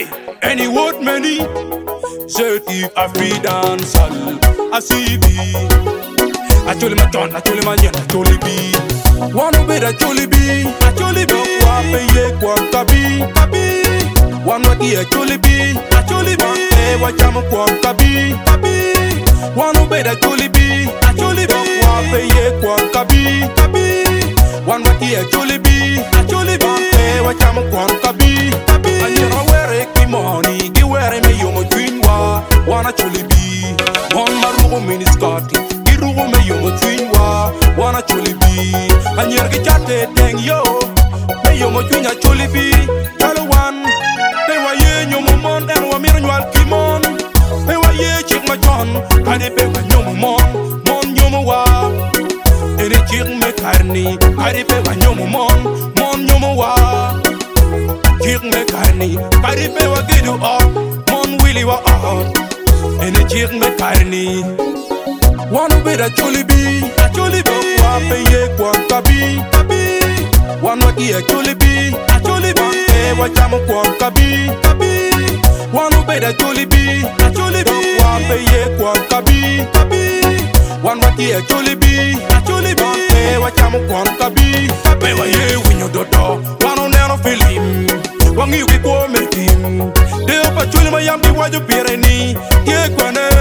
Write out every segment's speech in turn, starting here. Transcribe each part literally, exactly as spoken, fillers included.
Hey, any word many, je t'y affidan sal, asibi. Acholi ma ton, acholi ma yen, acholi bi. Wanu be acholi bi, acholi bi. Wa pe ye kwa kabi, kabi. Wanu ki acholi bi, acholi bi. E wa jam kwa kabi, kabi. Wanu be acholi bi, acholi bi. Wa pe ye kwa kabi, kabi. Wanu ki acholi bi, acholi bi. E wa jam kwa kabi, kabi. Anyira were ki money, ki were me yomo twinwa. Wana choli bi, mon marugo miniskati. Rugo me yo twinwa wana choli bi anyer ke chate deng yo me yo twinya choli bi chalo wan be wa ye nyomo mon en wa mir nywal kimon be wa ye chik ma chon ade be wa nyomo mon mon nyomo wa ene chik me karni ade be wa nyomo mon mon nyomo wa chik me karni ade be wa gidu up mon willy wa out ene chik me karni Wanu be da choli bi, da choli bi. Wa pe ye kwa kabi, kabi. Wanu ki a choli bi, da choli bi. E wa jam kwa kabi, kabi. Wanu be da choli bi, da choli bi. Wa pe ye kwa kabi, kabi. Wanu ki a choli bi, da choli bi. E wa jam kwa kabi, kabi. Wa ye winyo dodo, wanu neno filim. Wangi uki kwa merkim. De opa choli ma yam di waju pireni, ye kwa ne.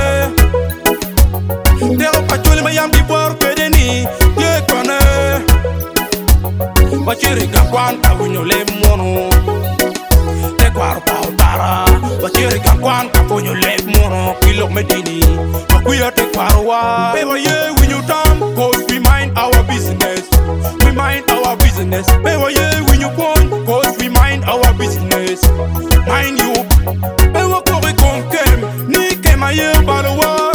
Dero pachuli mayam di por pedeni ye kwane Bachiri gakwan kapunyo le mono Te kwaro pa utara Bachiri gakwan kapunyo le mono Kilo medini Makuya te kwaro wa Bewa ye winyu tam Cause we mind our business We mind our business Bewa ye winyu pon Cause we mind our business Mind you Bewa kore konkem Ni kema ye balawa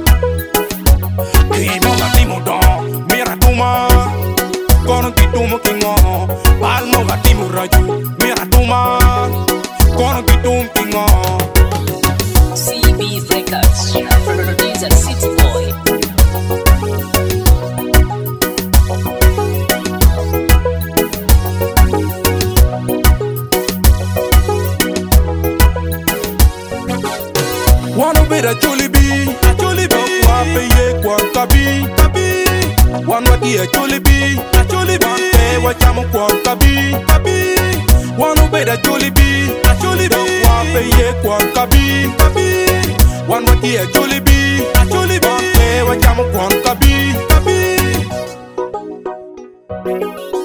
Kimo gatimo don, mira tuma, kono kitumo kingo, palmo gatimo raju, mira tuma, kono kitum kingo. C B Records, producer City Boy. Wanu be da choli bi, da choli bi. Wa pe ye kwa kabi, kabi. Wanu ki a choli bi, da choli bi. E wa jam kwa kabi, kabi. Wanu be da choli bi, da choli bi. Wa pe ye kwa kabi, kabi. Wanu ki a choli bi, da choli bi. E wa jam kwa kabi, kabi.